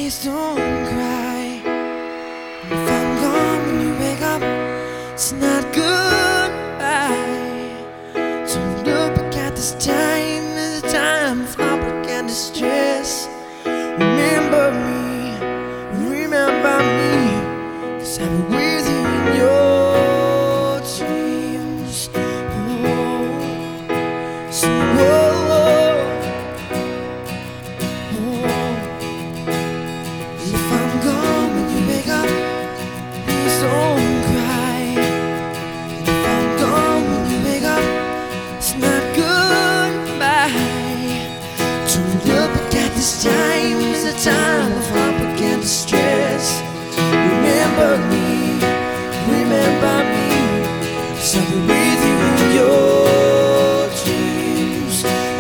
Please don't cry. If I'm gone when you wake up, it's not goodbye. Don't look back at this time as a time of heartbreak and distress. Remember me, 'cause I'll be with you in your dreams. So, if I'm gone when you wake up, please don't cry. If I'm gone when you wake up, it's not goodbye. Don't look back at this time as a time of heartbreak and distress. Remember me, 'cause I'll be with you in your dreams.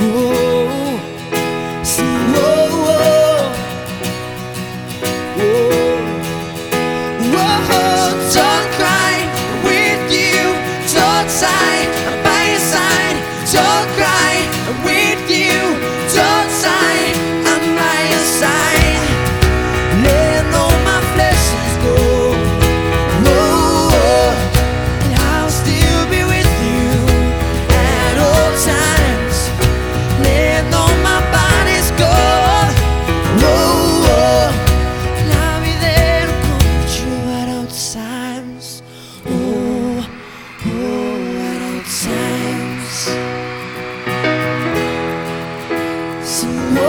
Don't cry, I'm with you. Don't sigh, I'm by your side. Don't cry, I'm with you. Don't sigh, I'm by your side. Letting all my flesh is go. And I'll still be with you at all times. Letting all my body's go. And I'll be there to comfort you at all times. At all times. So,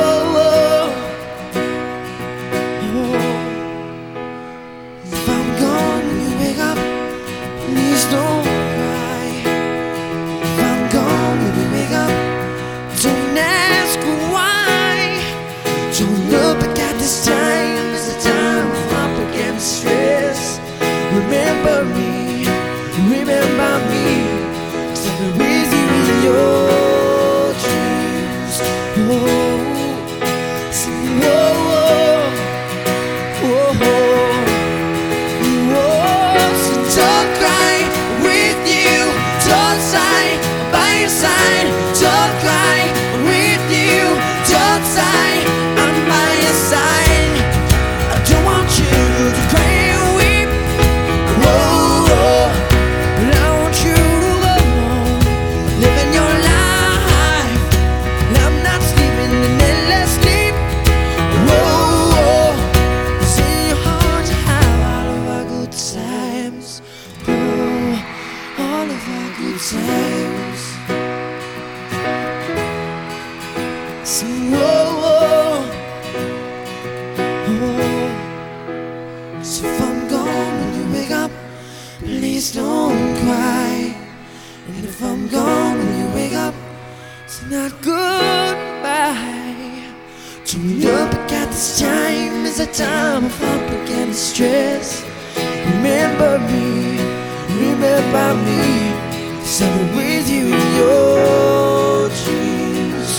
if I'm gone when you wake up, please don't cry. If I'm gone when you wake up, don't ask why. Don't look back at this time as a time of heartbreak and stress. Remember me, 'cause I'll be with you in your dreams. So don't cry, I'm with you. Don't sigh, I'm by your side. Don't cry, I'm with you. Don't sigh, I'm by your side. I don't want you to cry and weep. But I want you to go on, living your life. And I'm not sleeping in endless sleep. 'Cause in your heart you have all of our good times. All of our good times. So, so if I'm gone when you wake up, please don't cry. And if I'm gone when you wake up, it's not goodbye. Don't look back at this time as a time of heartbreak and distress. Remember me, 'cause I'll be with you in your dreams.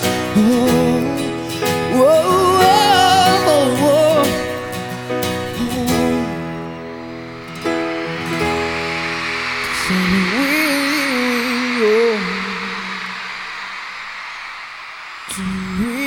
I'll be with you in your dreams.